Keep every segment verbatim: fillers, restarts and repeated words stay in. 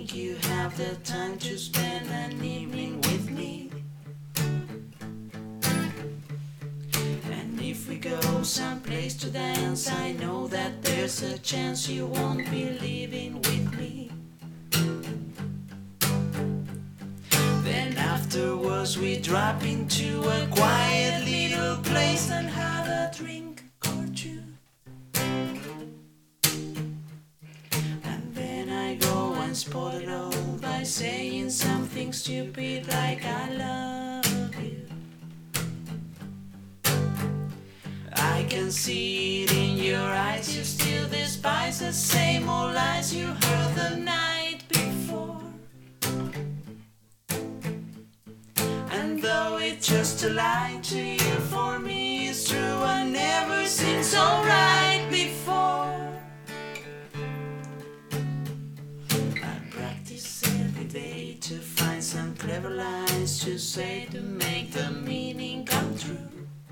think you have the time to spend an evening with me? And if we go someplace to dance, I know that there's a chance you won't be leaving with me. Then afterwards we drop into a quiet little place and have a drink or two. And then I go and spoil it all by saying something stupid like I love you. I can see it in your eyes, you still despise the same old lies you heard the night before. And though it's just a lie to you, for me it's true, I never seemed so right before. I practice every day to find some clever lines to say to make the meaning come true.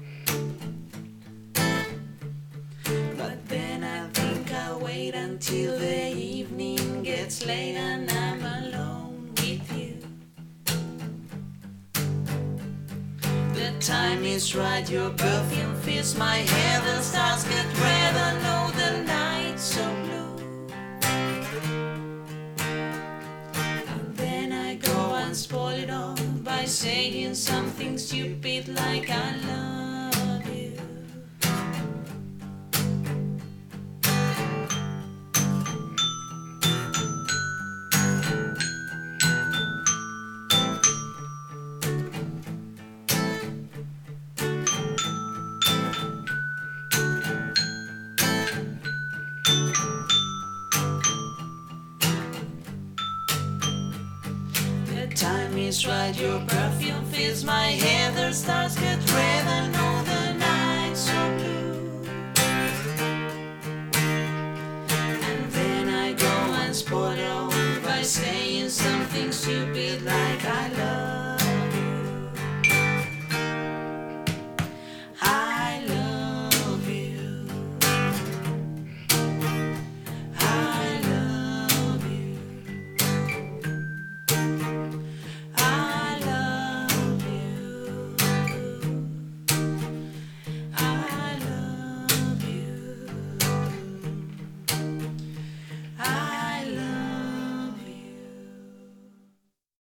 But then I think I'll wait until the evening gets late and I'm alone with you. The time is right, your perfume fills my hair, the stars get red, I know the night's so blue. And then I go and spoil it all by saying something stupid like I love you. The time is right, your perfume fills my hair, the stars get red, I know the night's so blue. And then I go and spoil it all by saying something stupid like I love